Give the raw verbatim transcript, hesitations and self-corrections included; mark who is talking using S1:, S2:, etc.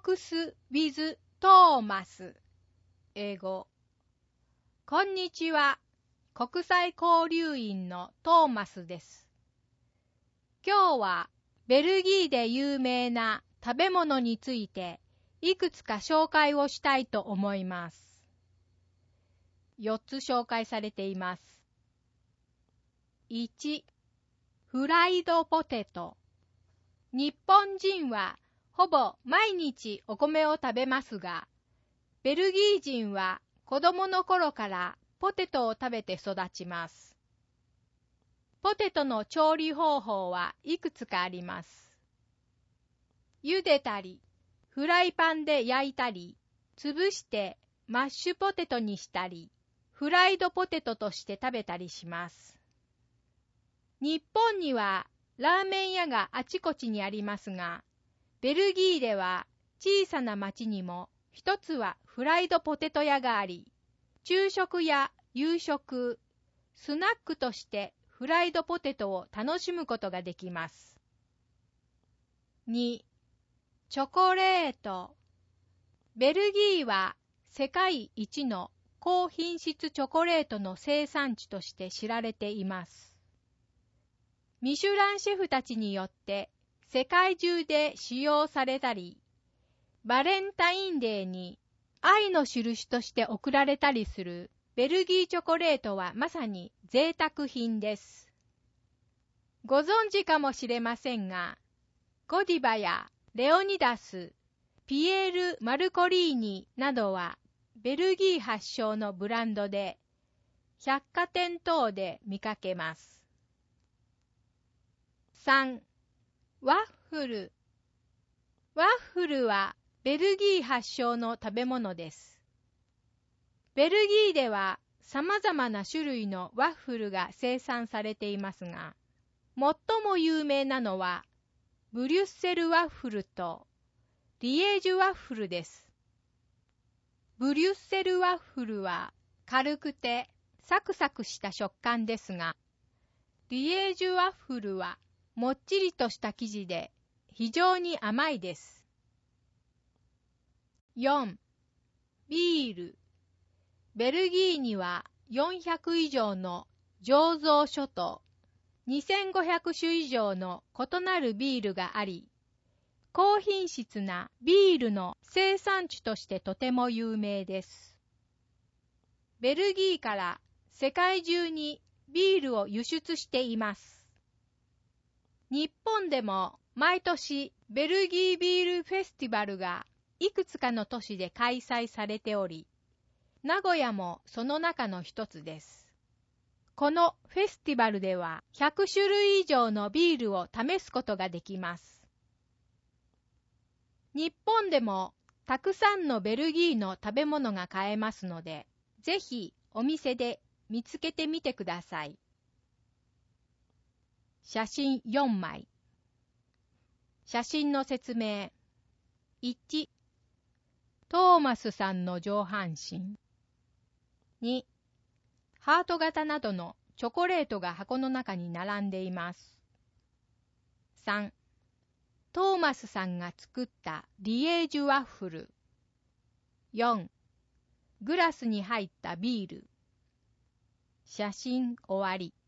S1: Talks with Thomas 英語。こんにちは。国際交流員のトーマスです。今日はベルギーで有名な食べ物についていくつか紹介をしたいと思います。よっつ紹介されています。いち、フライドポテト。日本人はほぼ毎日お米を食べますが、ベルギー人は子供の頃からポテトを食べて育ちます。ポテトの調理方法はいくつかあります。茹でたり、フライパンで焼いたり、潰してマッシュポテトにしたり、フライドポテトとして食べたりします。日本にはラーメン屋があちこちにありますが、ベルギーでは小さな町にも一つはフライドポテト屋があり、昼食や夕食、スナックとしてフライドポテトを楽しむことができます。に、チョコレート。ベルギーは世界一の高品質チョコレートの生産地として知られています。ミシュランシェフたちによって世界中で使用されたり、バレンタインデーに愛の印として贈られたりするベルギーチョコレートはまさに贅沢品です。ご存知かもしれませんが、ゴディバやレオニダス、ピエール・マルコリーニなどはベルギー発祥のブランドで、百貨店等で見かけます。さん、ワッフル。ワッフルはベルギー発祥の食べ物です。ベルギーでは様々な種類のワッフルが生産されていますが、最も有名なのはブリュッセルワッフルとリエージュワッフルです。ブリュッセルワッフルは軽くてサクサクした食感ですが、リエージュワッフルはもっちりとした生地で非常に甘いです。よん、ビール。ベルギーにはよんひゃく以上の醸造所とにせんごひゃくしゅ以上の異なるビールがあり、高品質なビールの生産地としてとても有名です。ベルギーから世界中にビールを輸出しています。日本でも毎年ベルギービールフェスティバルがいくつかの都市で開催されており、名古屋もその中の一つです。このフェスティバルではひゃくしゅるい以上のビールを試すことができます。日本でもたくさんのベルギーの食べ物が買えますので、ぜひお店で見つけてみてください。写真よんまい。写真の説明。いち、トーマスさんの上半身。に、ハート型などのチョコレートが箱の中に並んでいます。さん、トーマスさんが作ったリエージュワッフル。よん、グラスに入ったビール。写真終わり。